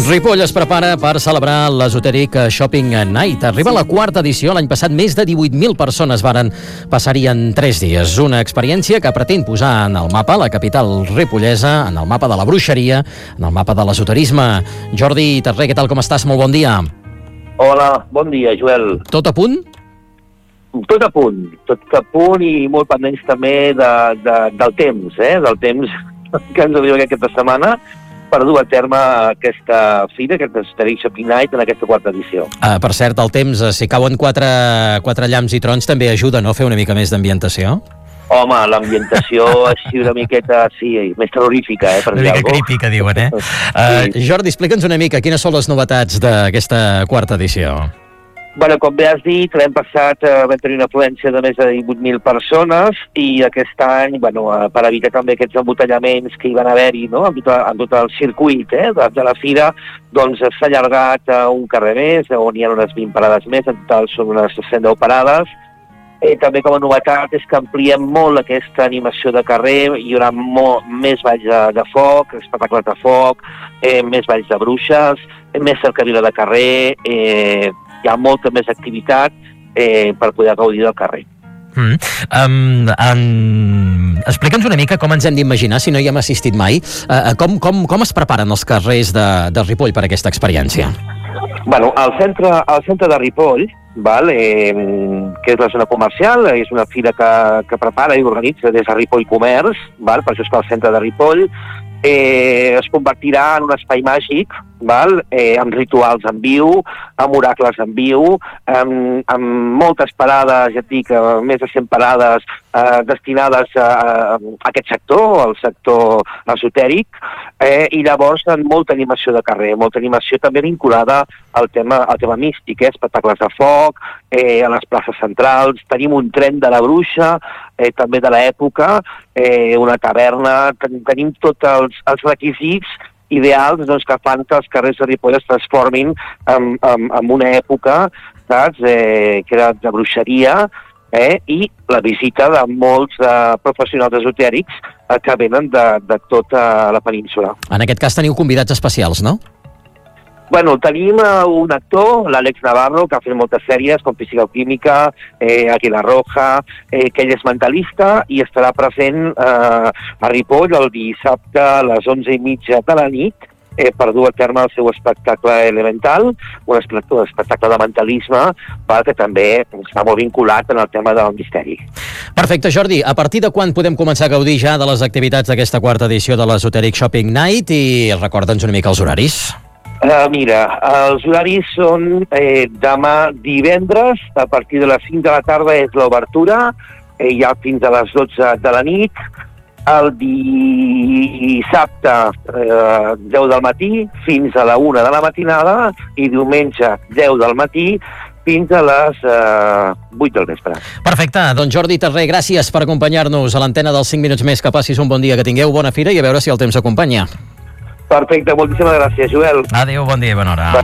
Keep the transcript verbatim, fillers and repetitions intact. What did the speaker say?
Ripoll es prepara per celebrar l'Esotèric Shopping Night. Arriba la quarta edició. L'any passat més de divuit mil persones varen passar-hi en tres dies. Una experiència que pretén posar en el mapa la capital ripollesa, en el mapa de la bruixeria, en el mapa de l'esoterisme. Jordi Terré, què tal, com estàs? Molt bon dia. Hola, bon dia, Joel. Tot a punt? Tot a punt, tot a punt i molt pendents també de, de, del temps, eh? del temps que ens arriba aquesta setmana per dur a terme aquesta fira, aquest Esotèric Shopping Night en aquesta quarta edició. Uh, per cert, el temps, si cauen quatre, quatre llamps i trons, també ajuda, no?, a fer una mica més d'ambientació? Home, l'ambientació així una miqueta, sí, més terrorífica, eh, per dir alguna cosa. Una mica creepy, que diuen, eh? Uh, sí. Jordi, explica'ns una mica quines són les novetats d'aquesta quarta edició. Bueno, com bé has dit, l'any passat eh, vam tenir una afluència de més de divuit mil persones i aquest any, bueno, eh, per evitar també aquests embotellaments que hi van haver-hi, no?, en tot, en tot el circuit eh, de, de la fira, doncs s'ha allargat a un carrer més, on hi ha unes vint parades més, en total són unes cent deu parades. Eh, també com a novetat és que ampliem molt aquesta animació de carrer, hi haurà molt, més balls de, de foc, espectacles de foc, eh, més balls de bruixes, eh, més cercavila de carrer, eh, hi ha molta més activitat eh, per poder gaudir del carrer. Mm. Um, um, Explica'ns una mica com ens hem d'imaginar, si no hi hem assistit mai, uh, com, com, com es preparen els carrers de, de Ripoll per aquesta experiència? Bueno, al centre, al centre de Ripoll, val, eh, que és la zona comercial, és una fira que, que prepara i organitza des de Ripoll Comerç, val, per això és que al centre de Ripoll, eh, es convertirà en un espai màgic, val? Eh, amb rituals en viu, amb oracles en viu, amb, amb moltes parades, ja et dic, més de cent parades eh, destinades a, a aquest sector, al sector esotèric, eh, i llavors amb molta animació de carrer, molta animació també vinculada al tema, al tema místic, eh, espectacles de foc, eh, a les places centrals, tenim un tren de la bruixa, eh, també de l'època, eh, una taverna, ten, tenim tots els, els requisits ideals, doncs, que fan que els carrers de Ripoll es transformin en, en, en una època, saps, eh, que era de bruixeria, eh, i la visita de molts eh, professionals esotèrics eh, que venen de, de tota la península. En aquest cas teniu convidats especials, no? Bueno, tenim uh, un actor, l'Àlex Navarro, que ha fet moltes sèries com Física o Química, eh, Águila Roja, eh, que ell és mentalista i estarà present eh, a Ripoll el dissabte a les onze i mitja de la nit eh, per dur a terme el seu espectacle elemental, un espectacle, un espectacle de mentalisme, val, que també està molt vinculat en el tema del misteri. Perfecte, Jordi. A partir de quan podem començar a gaudir ja de les activitats d'aquesta quarta edició de l'Esotèric Shopping Night? I recorda'ns una mica els horaris. Uh, mira, els horaris són eh, demà divendres, a partir de les cinc de la tarda és l'obertura, eh, ja fins a les dotze de la nit, el dissabte eh, deu del matí fins a la una de la matinada i diumenge deu del matí fins a les eh, vuit del vespre. Perfecte, doncs Jordi Terré, gràcies per acompanyar-nos a l'antena dels cinc minuts més. Que passis un bon dia, que tingueu bona fira i a veure si el temps acompanya. Perfecte, moltíssimes gràcies, Joel. Adéu, bon dia i bona hora.